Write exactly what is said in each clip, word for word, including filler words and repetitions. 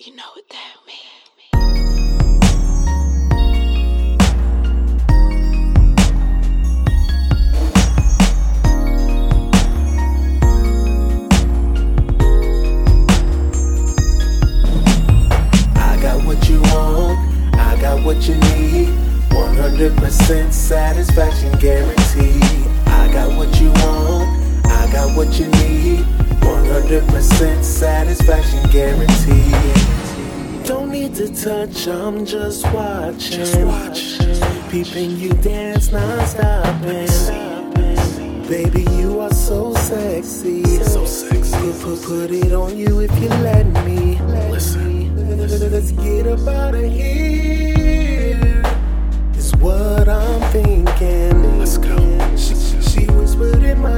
You know what that means. I got what you want, I got what you need. one hundred percent satisfaction guaranteed. I got what you want, I got what you need. one hundred percent satisfaction guaranteed. Don't need to touch, I'm just watching. Just watch. Peeping you dance non-stopping. Baby, you are so sexy. So sexy. Put, put, put it on you if you let me. Listen. Let's get up out of here. Is what I'm thinking. Let's go. She, she whispered in my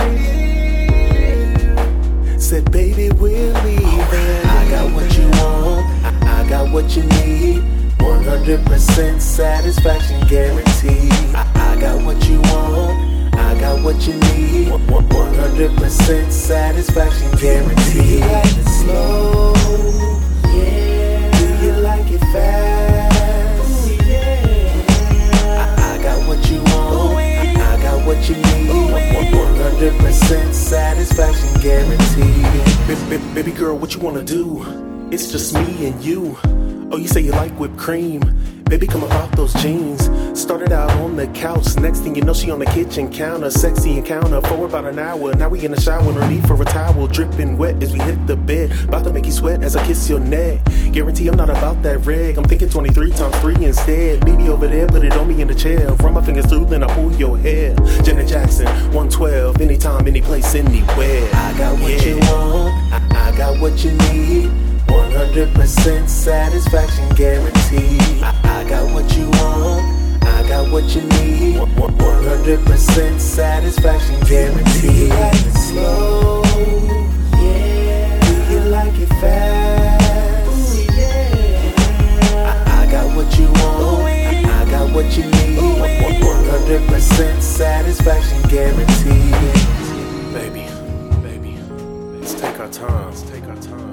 ear. Said, baby, we're leaving. I got what you want. I, I got what you need. one hundred percent satisfaction guaranteed. I, I got what you want. I got what you need. one hundred percent satisfaction guaranteed. Do you like it slow? Yeah. Do you like it fast? Ooh, yeah. I, I got what you want. I, I got what you need. one hundred percent satisfaction guaranteed. Baby, baby girl, what you wanna do? It's just me and you. Oh, you say you like whipped cream. Baby, come about those jeans. Started out on the couch. Next thing you know, she on the kitchen counter. Sexy encounter for about an hour. Now we in the shower, no need for a towel. Dripping wet as we hit the bed. About to make you sweat as I kiss your neck. Guarantee I'm not about that reg. I'm thinking twenty-three times three instead. Baby over there, put it on me in the chair. Run my fingers through, then I pull your hair. Janet Jackson, one twelve. Anytime, any place, anywhere. I got what yeah. you want. I, I got what you need. one hundred percent satisfaction guaranteed. I, I got what you want, I got what you need. one hundred percent satisfaction guaranteed. Do you like it slow? Yeah. Do you like it fast? Ooh, yeah. I, I got what you want, I, I got what you need. one hundred percent satisfaction guaranteed. Baby, baby, let's take our time. Let's take our time.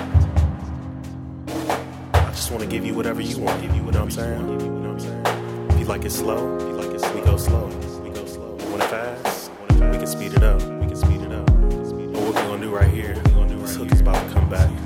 Just wanna give you whatever you want. Give you what I'm saying. If you like it slow, if you like it slow, we go slow. We go slow. You want it fast? We can speed it up. We can speed it up. But what we gonna do right here? This hook is about to come back.